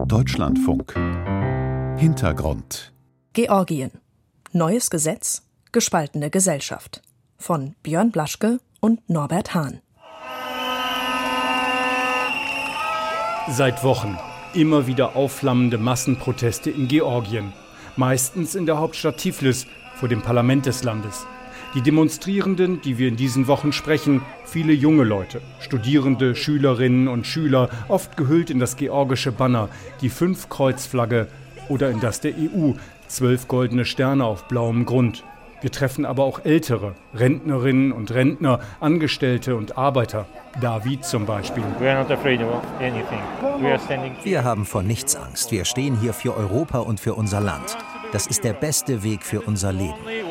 Deutschlandfunk. Hintergrund. Georgien. Neues Gesetz, gespaltene Gesellschaft. Von Björn Blaschke und Norbert Hahn. Seit Wochen immer wieder aufflammende Massenproteste in Georgien. Meistens in der Hauptstadt Tiflis, vor dem Parlament des Landes. Die Demonstrierenden, die wir in diesen Wochen sprechen, viele junge Leute, Studierende, Schülerinnen und Schüler, oft gehüllt in das georgische Banner, die 5-Kreuz-Flagge oder in das der EU, 12 goldene Sterne auf blauem Grund. Wir treffen aber auch Ältere, Rentnerinnen und Rentner, Angestellte und Arbeiter. David zum Beispiel. Wir haben vor nichts Angst. Wir stehen hier für Europa und für unser Land. Das ist der beste Weg für unser Leben.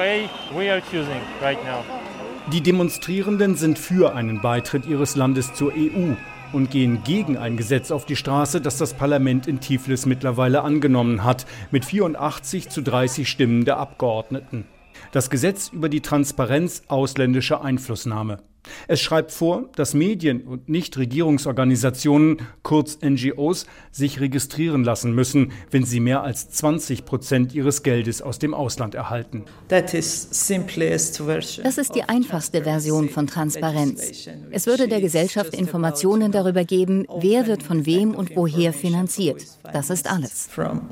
Die Demonstrierenden sind für einen Beitritt ihres Landes zur EU und gehen gegen ein Gesetz auf die Straße, das das Parlament in Tiflis mittlerweile angenommen hat, mit 84:30 Stimmen der Abgeordneten. Das Gesetz über die Transparenz ausländischer Einflussnahme. Es schreibt vor, dass Medien und Nichtregierungsorganisationen, kurz NGOs, sich registrieren lassen müssen, wenn sie mehr als 20% ihres Geldes aus dem Ausland erhalten. Das ist die einfachste Version von Transparenz. Es würde der Gesellschaft Informationen darüber geben, wer wird von wem und woher finanziert. Das ist alles.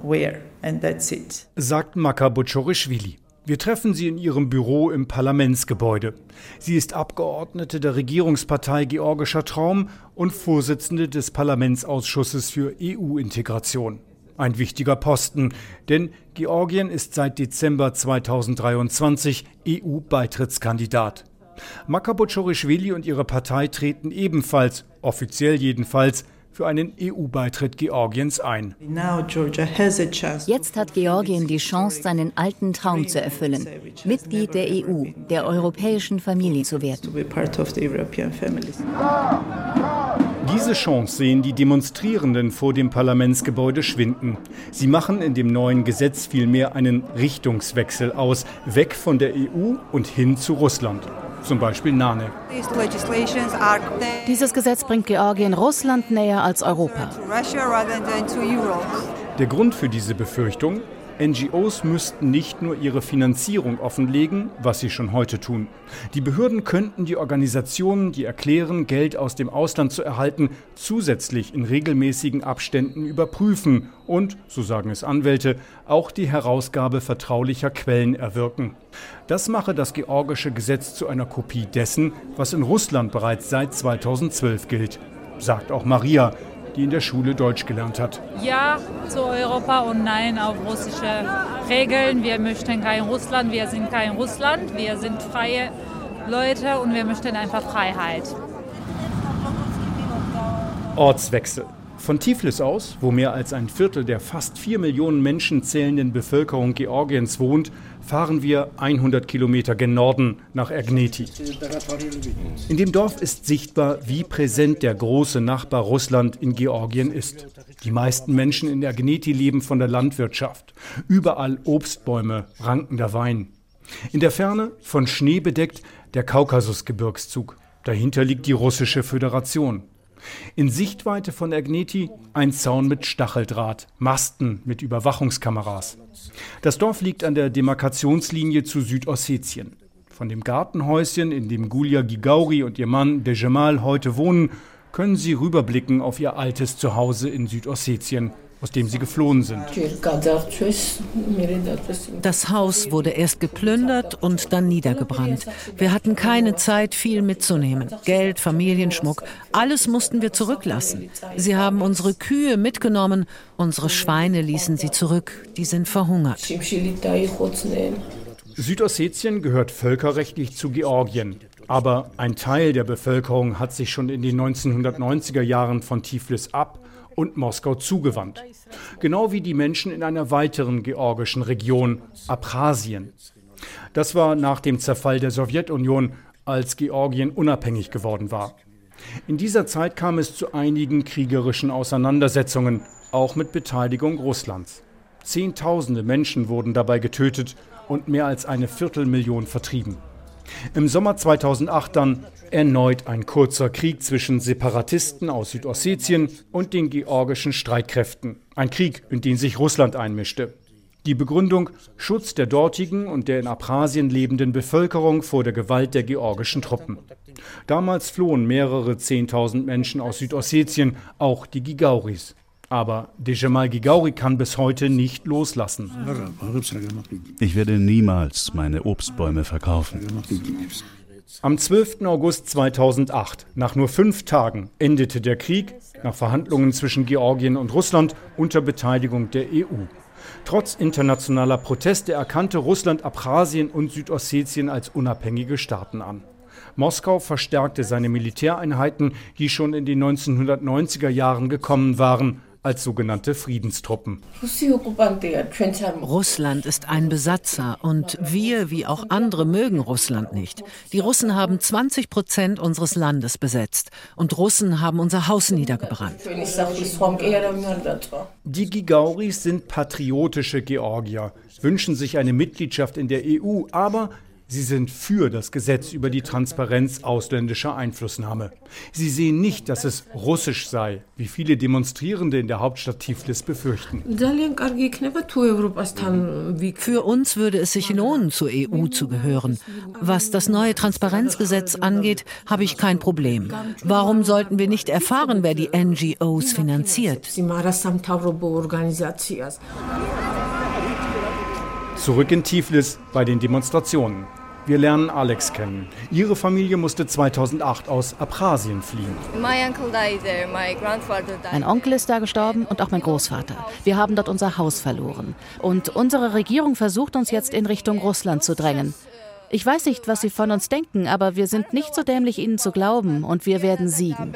Sagt Maka Botschorischvili. Wir treffen sie in ihrem Büro im Parlamentsgebäude. Sie ist Abgeordnete der Regierungspartei Georgischer Traum und Vorsitzende des Parlamentsausschusses für EU-Integration. Ein wichtiger Posten, denn Georgien ist seit Dezember 2023 EU-Beitrittskandidat. Maka Botschorischvili und ihre Partei treten ebenfalls, offiziell jedenfalls, für einen EU-Beitritt Georgiens ein. Jetzt hat Georgien die Chance, seinen alten Traum zu erfüllen, Mitglied der EU, der europäischen Familie zu werden. Diese Chance sehen die Demonstrierenden vor dem Parlamentsgebäude schwinden. Sie machen in dem neuen Gesetz vielmehr einen Richtungswechsel aus, weg von der EU und hin zu Russland. Zum Beispiel Nane. Dieses Gesetz bringt Georgien Russland näher als Europa. Der Grund für diese Befürchtung? NGOs müssten nicht nur ihre Finanzierung offenlegen, was sie schon heute tun. Die Behörden könnten die Organisationen, die erklären, Geld aus dem Ausland zu erhalten, zusätzlich in regelmäßigen Abständen überprüfen und, so sagen es Anwälte, auch die Herausgabe vertraulicher Quellen erwirken. Das mache das georgische Gesetz zu einer Kopie dessen, was in Russland bereits seit 2012 gilt, sagt auch Maria, die in der Schule Deutsch gelernt hat. Ja zu Europa und nein auf russische Regeln. Wir möchten kein Russland, wir sind kein Russland, wir sind freie Leute und wir möchten einfach Freiheit. Ortswechsel. Von Tiflis aus, wo mehr als ein Viertel der fast 4 Millionen Menschen zählenden Bevölkerung Georgiens wohnt, fahren wir 100 Kilometer gen Norden nach Ergneti. In dem Dorf ist sichtbar, wie präsent der große Nachbar Russland in Georgien ist. Die meisten Menschen in Ergneti leben von der Landwirtschaft. Überall Obstbäume, rankender Wein. In der Ferne, von Schnee bedeckt, der Kaukasusgebirgszug. Dahinter liegt die Russische Föderation. In Sichtweite von Ergneti ein Zaun mit Stacheldraht, Masten mit Überwachungskameras. Das Dorf liegt an der Demarkationslinie zu Südossetien. Von dem Gartenhäuschen, in dem Gulia Gigauri und ihr Mann Dejemal heute wohnen, können sie rüberblicken auf ihr altes Zuhause in Südossetien, aus dem sie geflohen sind. Das Haus wurde erst geplündert und dann niedergebrannt. Wir hatten keine Zeit, viel mitzunehmen. Geld, Familienschmuck, alles mussten wir zurücklassen. Sie haben unsere Kühe mitgenommen, unsere Schweine ließen sie zurück. Die sind verhungert. Südossetien gehört völkerrechtlich zu Georgien. Aber ein Teil der Bevölkerung hat sich schon in den 1990er Jahren von Tiflis ab und Moskau zugewandt. Genau wie die Menschen in einer weiteren georgischen Region, Abchasien. Das war nach dem Zerfall der Sowjetunion, als Georgien unabhängig geworden war. In dieser Zeit kam es zu einigen kriegerischen Auseinandersetzungen, auch mit Beteiligung Russlands. Zehntausende Menschen wurden dabei getötet und mehr als 250.000 vertrieben. Im Sommer 2008 dann erneut ein kurzer Krieg zwischen Separatisten aus Südossetien und den georgischen Streitkräften. Ein Krieg, in den sich Russland einmischte. Die Begründung: Schutz der dortigen und der in Abchasien lebenden Bevölkerung vor der Gewalt der georgischen Truppen. Damals flohen mehrere 10.000 Menschen aus Südossetien, auch die Gigauris. Aber Djemal Gigauri kann bis heute nicht loslassen. Ich werde niemals meine Obstbäume verkaufen. Am 12. August 2008, nach nur 5 Tagen, endete der Krieg nach Verhandlungen zwischen Georgien und Russland unter Beteiligung der EU. Trotz internationaler Proteste erkannte Russland Abchasien und Südossetien als unabhängige Staaten an. Moskau verstärkte seine Militäreinheiten, die schon in den 1990er Jahren gekommen waren, als sogenannte Friedenstruppen. Russland ist ein Besatzer und wir, wie auch andere, mögen Russland nicht. Die Russen haben 20% unseres Landes besetzt und Russen haben unser Haus niedergebrannt. Die Gigauris sind patriotische Georgier, wünschen sich eine Mitgliedschaft in der EU, aber sie sind für das Gesetz über die Transparenz ausländischer Einflussnahme. Sie sehen nicht, dass es russisch sei, wie viele Demonstrierende in der Hauptstadt Tiflis befürchten. Für uns würde es sich lohnen, zur EU zu gehören. Was das neue Transparenzgesetz angeht, habe ich kein Problem. Warum sollten wir nicht erfahren, wer die NGOs finanziert? Zurück in Tiflis bei den Demonstrationen. Wir lernen Alex kennen. Ihre Familie musste 2008 aus Abchasien fliehen. Mein Onkel ist da gestorben und auch mein Großvater. Wir haben dort unser Haus verloren. Und unsere Regierung versucht uns jetzt in Richtung Russland zu drängen. Ich weiß nicht, was sie von uns denken, aber wir sind nicht so dämlich, ihnen zu glauben und wir werden siegen.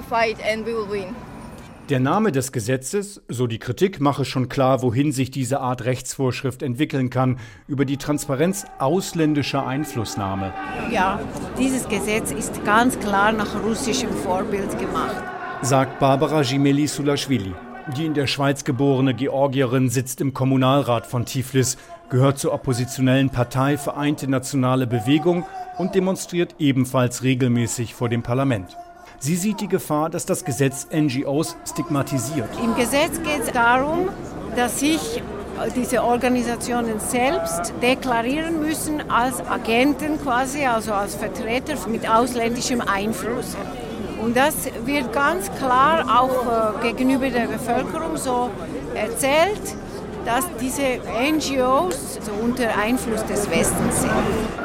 Der Name des Gesetzes, so die Kritik, mache schon klar, wohin sich diese Art Rechtsvorschrift entwickeln kann, über die Transparenz ausländischer Einflussnahme. Ja, dieses Gesetz ist ganz klar nach russischem Vorbild gemacht, sagt Barbara Jimeli-Sulashvili. Die in der Schweiz geborene Georgierin sitzt im Kommunalrat von Tiflis, gehört zur oppositionellen Partei Vereinte Nationale Bewegung und demonstriert ebenfalls regelmäßig vor dem Parlament. Sie sieht die Gefahr, dass das Gesetz NGOs stigmatisiert. Im Gesetz geht es darum, dass sich diese Organisationen selbst deklarieren müssen als Agenten quasi, also als Vertreter mit ausländischem Einfluss. Und das wird ganz klar auch gegenüber der Bevölkerung so erzählt, dass diese NGOs so unter Einfluss des Westens sind.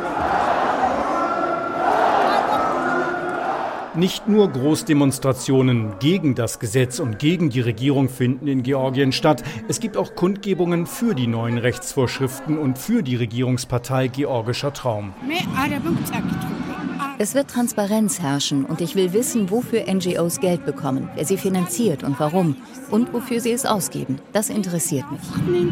Nicht nur Großdemonstrationen gegen das Gesetz und gegen die Regierung finden in Georgien statt. Es gibt auch Kundgebungen für die neuen Rechtsvorschriften und für die Regierungspartei Georgischer Traum. Es wird Transparenz herrschen und ich will wissen, wofür NGOs Geld bekommen, wer sie finanziert und warum und wofür sie es ausgeben. Das interessiert mich.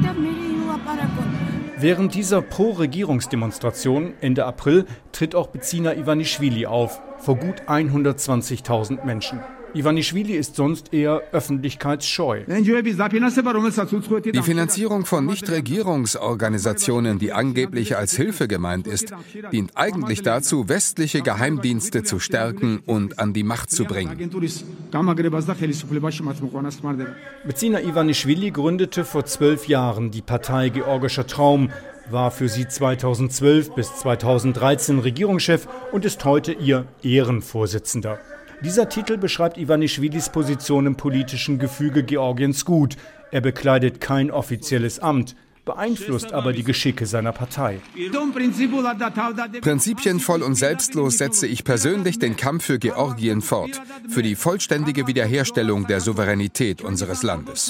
Während dieser Pro-Regierungsdemonstration Ende April tritt auch Bezina Ivanischvili auf, vor gut 120.000 Menschen. Ivanischvili ist sonst eher öffentlichkeitsscheu. Die Finanzierung von Nichtregierungsorganisationen, die angeblich als Hilfe gemeint ist, dient eigentlich dazu, westliche Geheimdienste zu stärken und an die Macht zu bringen. Bezina Ivanischvili gründete vor 12 Jahren die Partei Georgischer Traum, war für sie 2012 bis 2013 Regierungschef und ist heute ihr Ehrenvorsitzender. Dieser Titel beschreibt Ivanischvilis Position im politischen Gefüge Georgiens gut. Er bekleidet kein offizielles Amt, beeinflusst aber die Geschicke seiner Partei. Prinzipienvoll und selbstlos setze ich persönlich den Kampf für Georgien fort, für die vollständige Wiederherstellung der Souveränität unseres Landes.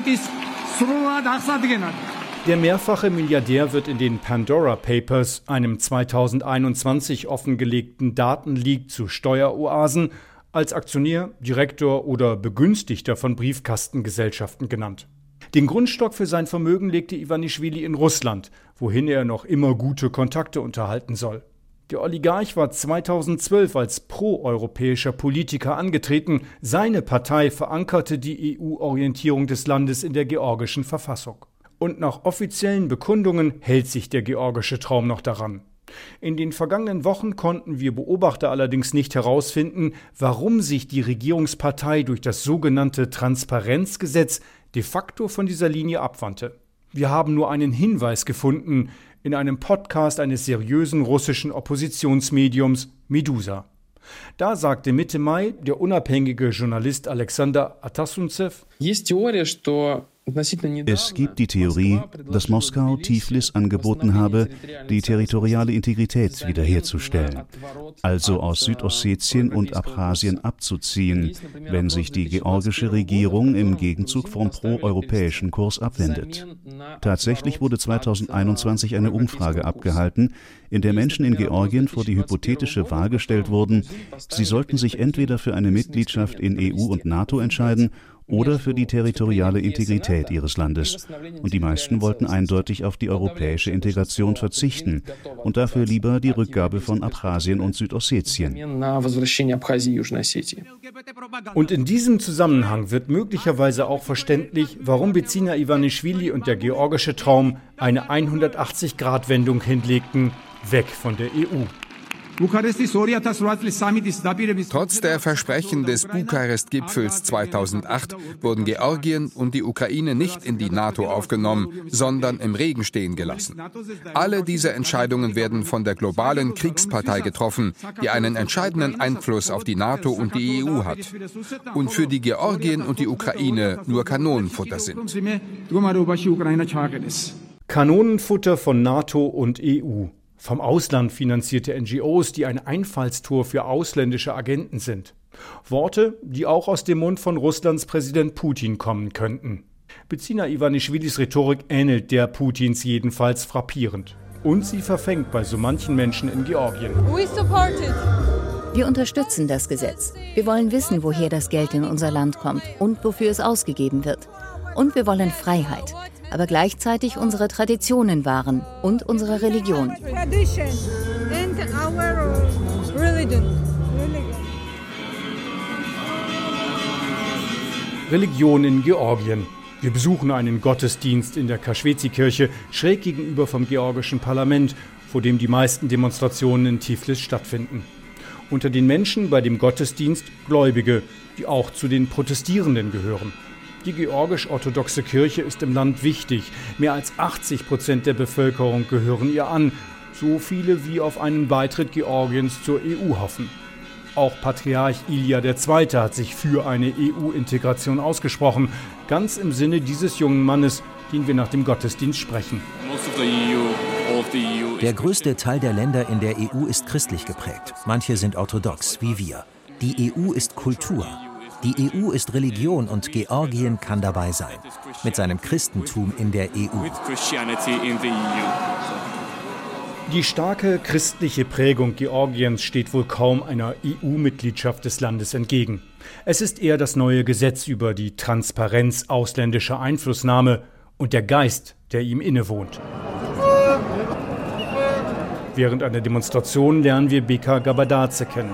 Der mehrfache Milliardär wird in den Pandora Papers, einem 2021 offengelegten Datenleak zu Steueroasen, als Aktionär, Direktor oder Begünstigter von Briefkastengesellschaften genannt. Den Grundstock für sein Vermögen legte Ivanischvili in Russland, wohin er noch immer gute Kontakte unterhalten soll. Der Oligarch war 2012 als proeuropäischer Politiker angetreten. Seine Partei verankerte die EU-Orientierung des Landes in der georgischen Verfassung. Und nach offiziellen Bekundungen hält sich der georgische Traum noch daran. In den vergangenen Wochen konnten wir Beobachter allerdings nicht herausfinden, warum sich die Regierungspartei durch das sogenannte Transparenzgesetz de facto von dieser Linie abwandte. Wir haben nur einen Hinweis gefunden in einem Podcast eines seriösen russischen Oppositionsmediums Medusa. Da sagte Mitte Mai der unabhängige Journalist Alexander Atassuntsev: Es gibt die Theorie, dass Moskau Tiflis angeboten habe, die territoriale Integrität wiederherzustellen, also aus Südossetien und Abchasien abzuziehen, wenn sich die georgische Regierung im Gegenzug vom proeuropäischen Kurs abwendet. Tatsächlich wurde 2021 eine Umfrage abgehalten, in der Menschen in Georgien vor die hypothetische Wahl gestellt wurden, sie sollten sich entweder für eine Mitgliedschaft in EU und NATO entscheiden oder für die territoriale Integrität ihres Landes. Und die meisten wollten eindeutig auf die europäische Integration verzichten und dafür lieber die Rückgabe von Abchasien und Südossetien. Und in diesem Zusammenhang wird möglicherweise auch verständlich, warum Bidzina Ivanischvili und der georgische Traum eine 180-Grad-Wendung hinlegten, weg von der EU. Trotz der Versprechen des Bukarest-Gipfels 2008 wurden Georgien und die Ukraine nicht in die NATO aufgenommen, sondern im Regen stehen gelassen. Alle diese Entscheidungen werden von der globalen Kriegspartei getroffen, die einen entscheidenden Einfluss auf die NATO und die EU hat und für die Georgien und die Ukraine nur Kanonenfutter sind. Kanonenfutter von NATO und EU. Vom Ausland finanzierte NGOs, die ein Einfallstor für ausländische Agenten sind. Worte, die auch aus dem Mund von Russlands Präsident Putin kommen könnten. Bidzina Ivanischvilis Rhetorik ähnelt der Putins jedenfalls frappierend. Und sie verfängt bei so manchen Menschen in Georgien. Wir unterstützen das Gesetz. Wir wollen wissen, woher das Geld in unser Land kommt und wofür es ausgegeben wird. Und wir wollen Freiheit, aber gleichzeitig unsere Traditionen wahren und unsere Religion. Religion in Georgien. Wir besuchen einen Gottesdienst in der Kaschwezi-Kirche, schräg gegenüber vom georgischen Parlament, vor dem die meisten Demonstrationen in Tiflis stattfinden. Unter den Menschen bei dem Gottesdienst Gläubige, die auch zu den Protestierenden gehören. Die georgisch-orthodoxe Kirche ist im Land wichtig. Mehr als 80% der Bevölkerung gehören ihr an. So viele wie auf einen Beitritt Georgiens zur EU hoffen. Auch Patriarch Ilja II. Hat sich für eine EU-Integration ausgesprochen. Ganz im Sinne dieses jungen Mannes, den wir nach dem Gottesdienst sprechen. Der größte Teil der Länder in der EU ist christlich geprägt. Manche sind orthodox, wie wir. Die EU ist Kultur. Die EU ist Religion und Georgien kann dabei sein. Mit seinem Christentum in der EU. Die starke christliche Prägung Georgiens steht wohl kaum einer EU-Mitgliedschaft des Landes entgegen. Es ist eher das neue Gesetz über die Transparenz ausländischer Einflussnahme und der Geist, der ihm innewohnt. Während einer Demonstration lernen wir Beka Gabadadze kennen.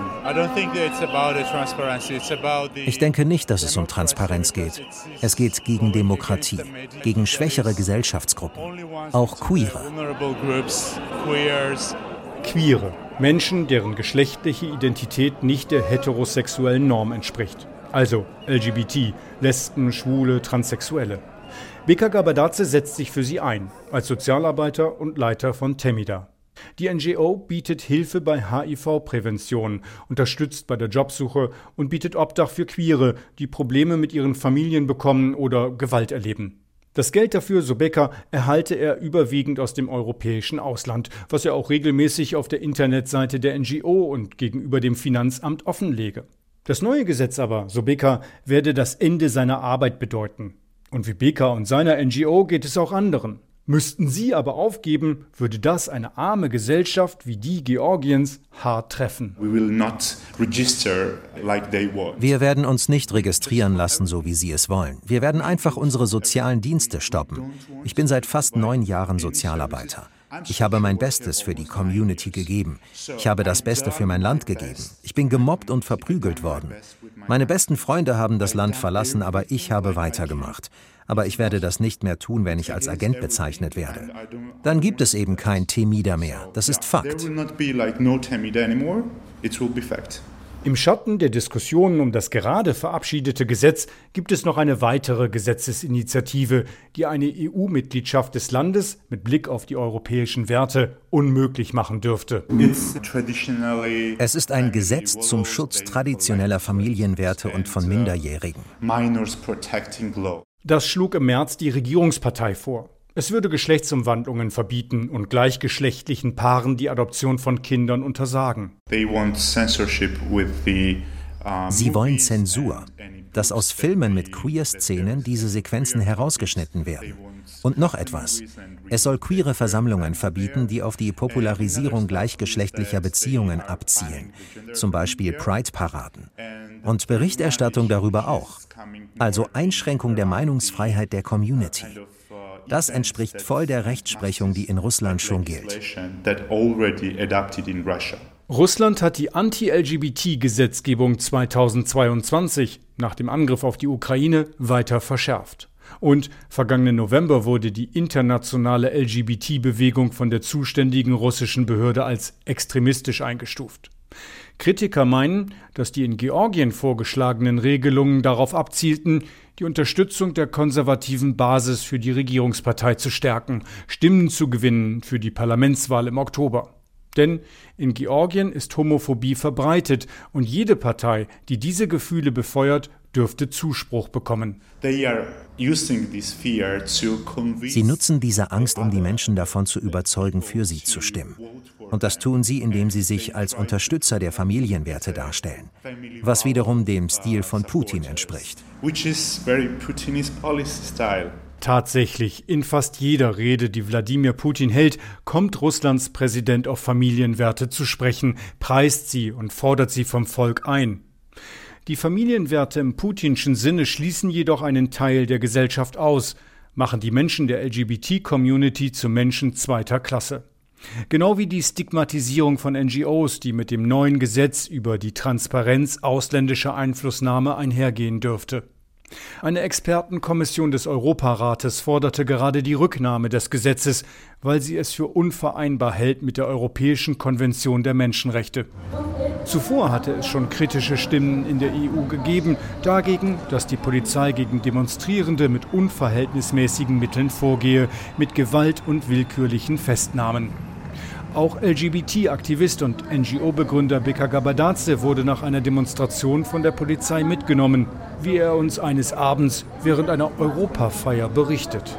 Ich denke nicht, dass es um Transparenz geht. Es geht gegen Demokratie, gegen schwächere Gesellschaftsgruppen, auch Queere. Queere, Menschen, deren geschlechtliche Identität nicht der heterosexuellen Norm entspricht. Also LGBT, Lesben, Schwule, Transsexuelle. Beka Gabadadze setzt sich für sie ein, als Sozialarbeiter und Leiter von Temida. Die NGO bietet Hilfe bei HIV-Prävention, unterstützt bei der Jobsuche und bietet Obdach für Queere, die Probleme mit ihren Familien bekommen oder Gewalt erleben. Das Geld dafür, so Beka, erhalte er überwiegend aus dem europäischen Ausland, was er auch regelmäßig auf der Internetseite der NGO und gegenüber dem Finanzamt offenlege. Das neue Gesetz aber, so Beka, werde das Ende seiner Arbeit bedeuten. Und wie Beka und seiner NGO geht es auch anderen. Müssten sie aber aufgeben, würde das eine arme Gesellschaft wie die Georgiens hart treffen. Wir werden uns nicht registrieren lassen, so wie sie es wollen. Wir werden einfach unsere sozialen Dienste stoppen. Ich bin seit fast 9 Jahren Sozialarbeiter. Ich habe mein Bestes für die Community gegeben. Ich habe das Beste für mein Land gegeben. Ich bin gemobbt und verprügelt worden. Meine besten Freunde haben das Land verlassen, aber ich habe weitergemacht. Aber ich werde das nicht mehr tun, wenn ich als Agent bezeichnet werde. Dann gibt es eben kein Temida mehr. Das ist Fakt. Im Schatten der Diskussionen um das gerade verabschiedete Gesetz gibt es noch eine weitere Gesetzesinitiative, die eine EU-Mitgliedschaft des Landes mit Blick auf die europäischen Werte unmöglich machen dürfte. Es ist ein Gesetz zum Schutz traditioneller Familienwerte und von Minderjährigen. Das schlug im März die Regierungspartei vor. Es würde Geschlechtsumwandlungen verbieten und gleichgeschlechtlichen Paaren die Adoption von Kindern untersagen. Sie wollen Zensur, dass aus Filmen mit Queer-Szenen diese Sequenzen herausgeschnitten werden. Und noch etwas. Es soll queere Versammlungen verbieten, die auf die Popularisierung gleichgeschlechtlicher Beziehungen abzielen, zum Beispiel Pride-Paraden. Und Berichterstattung darüber auch. Also Einschränkung der Meinungsfreiheit der Community. Das entspricht voll der Rechtsprechung, die in Russland schon gilt. Russland hat die Anti-LGBT-Gesetzgebung 2022 nach dem Angriff auf die Ukraine weiter verschärft. Und vergangenen November wurde die internationale LGBT-Bewegung von der zuständigen russischen Behörde als extremistisch eingestuft. Kritiker meinen, dass die in Georgien vorgeschlagenen Regelungen darauf abzielten, die Unterstützung der konservativen Basis für die Regierungspartei zu stärken, Stimmen zu gewinnen für die Parlamentswahl im Oktober. Denn in Georgien ist Homophobie verbreitet und jede Partei, die diese Gefühle befeuert, dürfte Zuspruch bekommen. Sie nutzen diese Angst, um die Menschen davon zu überzeugen, für sie zu stimmen. Und das tun sie, indem sie sich als Unterstützer der Familienwerte darstellen, was wiederum dem Stil von Putin entspricht. Tatsächlich, in fast jeder Rede, die Wladimir Putin hält, kommt Russlands Präsident auf Familienwerte zu sprechen, preist sie und fordert sie vom Volk ein. Die Familienwerte im putinschen Sinne schließen jedoch einen Teil der Gesellschaft aus, machen die Menschen der LGBT-Community zu Menschen zweiter Klasse. Genau wie die Stigmatisierung von NGOs, die mit dem neuen Gesetz über die Transparenz ausländischer Einflussnahme einhergehen dürfte. Eine Expertenkommission des Europarates forderte gerade die Rücknahme des Gesetzes, weil sie es für unvereinbar hält mit der Europäischen Konvention der Menschenrechte. Zuvor hatte es schon kritische Stimmen in der EU gegeben, dagegen, dass die Polizei gegen Demonstrierende mit unverhältnismäßigen Mitteln vorgehe, mit Gewalt und willkürlichen Festnahmen. Auch LGBT-Aktivist und NGO-Begründer Beka Gabadadze wurde nach einer Demonstration von der Polizei mitgenommen, wie er uns eines Abends während einer Europafeier berichtet.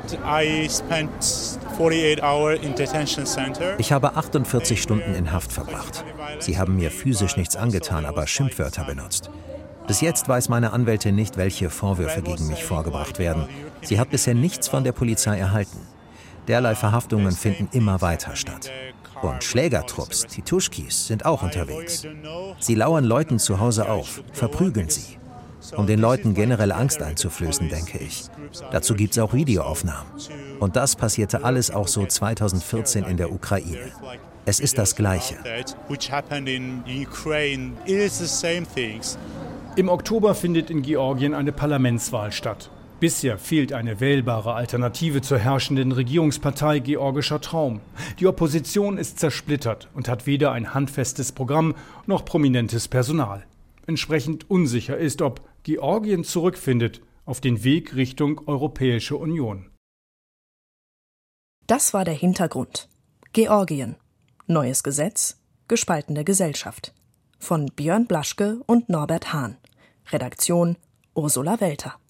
Ich habe 48 Stunden in Haft verbracht. Sie haben mir physisch nichts angetan, aber Schimpfwörter benutzt. Bis jetzt weiß meine Anwältin nicht, welche Vorwürfe gegen mich vorgebracht werden. Sie hat bisher nichts von der Polizei erhalten. Derlei Verhaftungen finden immer weiter statt. Und Schlägertrupps, Tituschkis, sind auch unterwegs. Sie lauern Leuten zu Hause auf, verprügeln sie. Um den Leuten generell Angst einzuflößen, denke ich. Dazu gibt's auch Videoaufnahmen. Und das passierte alles auch so 2014 in der Ukraine. Es ist das Gleiche. Im Oktober findet in Georgien eine Parlamentswahl statt. Bisher fehlt eine wählbare Alternative zur herrschenden Regierungspartei Georgischer Traum. Die Opposition ist zersplittert und hat weder ein handfestes Programm noch prominentes Personal. Entsprechend unsicher ist, ob Georgien zurückfindet auf den Weg Richtung Europäische Union. Das war der Hintergrund. Georgien. Neues Gesetz, gespaltene Gesellschaft. Von Björn Blaschke und Norbert Hahn. Redaktion Ursula Welter.